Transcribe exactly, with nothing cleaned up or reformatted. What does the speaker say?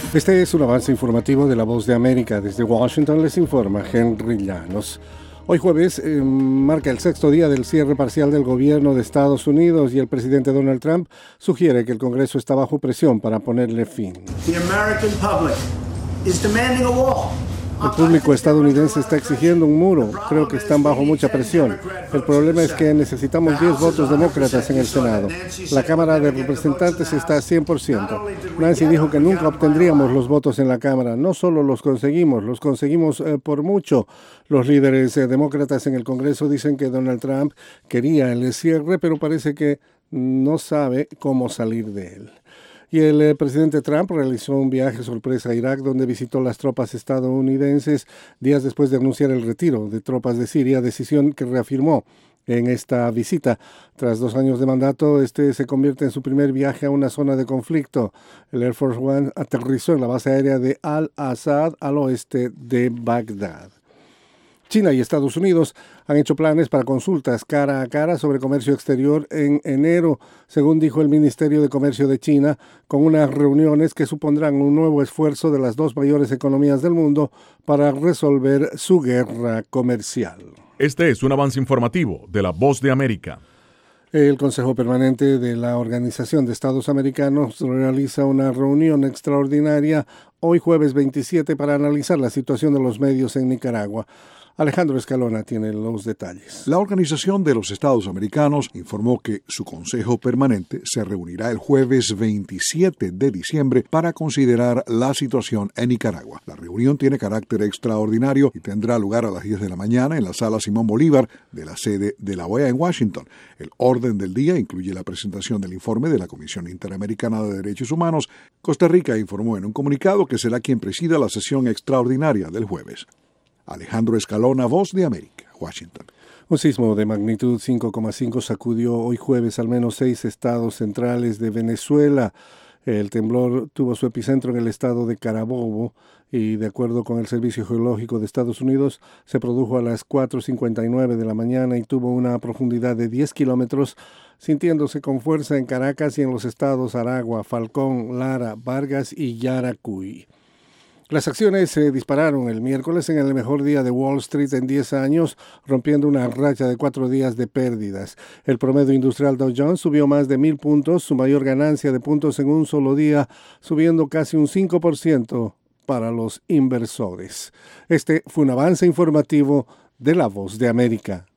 Este es un avance informativo de La Voz de América. Desde Washington les informa Henry Llanos. Hoy jueves eh, marca el sexto día del cierre parcial del gobierno de Estados Unidos y el presidente Donald Trump sugiere que el Congreso está bajo presión para ponerle fin. The American public is demanding a wall. El público estadounidense está exigiendo un muro. Creo que están bajo mucha presión. El problema es que necesitamos diez votos demócratas en el Senado. La Cámara de Representantes está a cien por ciento. Nancy dijo que nunca obtendríamos los votos en la Cámara. No solo los conseguimos, los conseguimos eh, por mucho. Los líderes eh, demócratas en el Congreso dicen que Donald Trump quería el cierre, pero parece que no sabe cómo salir de él. Y el eh, presidente Trump realizó un viaje sorpresa a Irak, donde visitó las tropas estadounidenses días después de anunciar el retiro de tropas de Siria, decisión que reafirmó en esta visita. Tras dos años de mandato, este se convierte en su primer viaje a una zona de conflicto. El Air Force One aterrizó en la base aérea de Al-Assad, al oeste de Bagdad. China y Estados Unidos han hecho planes para consultas cara a cara sobre comercio exterior en enero, según dijo el Ministerio de Comercio de China, con unas reuniones que supondrán un nuevo esfuerzo de las dos mayores economías del mundo para resolver su guerra comercial. Este es un avance informativo de La Voz de América. El Consejo Permanente de la Organización de Estados Americanos realiza una reunión extraordinaria hoy jueves veintisiete para analizar la situación de los medios en Nicaragua. Alejandro Escalona tiene los detalles. La Organización de los Estados Americanos informó que su Consejo Permanente se reunirá el jueves veintisiete de diciembre para considerar la situación en Nicaragua. La reunión tiene carácter extraordinario y tendrá lugar a las diez de la mañana en la Sala Simón Bolívar de la sede de la O E A en Washington. El orden del día incluye la presentación del informe de la Comisión Interamericana de Derechos Humanos. Costa Rica informó en un comunicado que será quien presida la sesión extraordinaria del jueves. Alejandro Escalona, Voz de América, Washington. Un sismo de magnitud cinco coma cinco sacudió hoy jueves al menos seis estados centrales de Venezuela. El temblor tuvo su epicentro en el estado de Carabobo y, de acuerdo con el Servicio Geológico de Estados Unidos, se produjo a las cuatro cincuenta y nueve de la mañana y tuvo una profundidad de diez kilómetros, sintiéndose con fuerza en Caracas y en los estados Aragua, Falcón, Lara, Vargas y Yaracuy. Las acciones se dispararon el miércoles en el mejor día de Wall Street en diez años, rompiendo una racha de cuatro días de pérdidas. El promedio industrial Dow Jones subió más de mil puntos, su mayor ganancia de puntos en un solo día, subiendo casi un cinco por ciento para los inversores. Este fue un avance informativo de La Voz de América.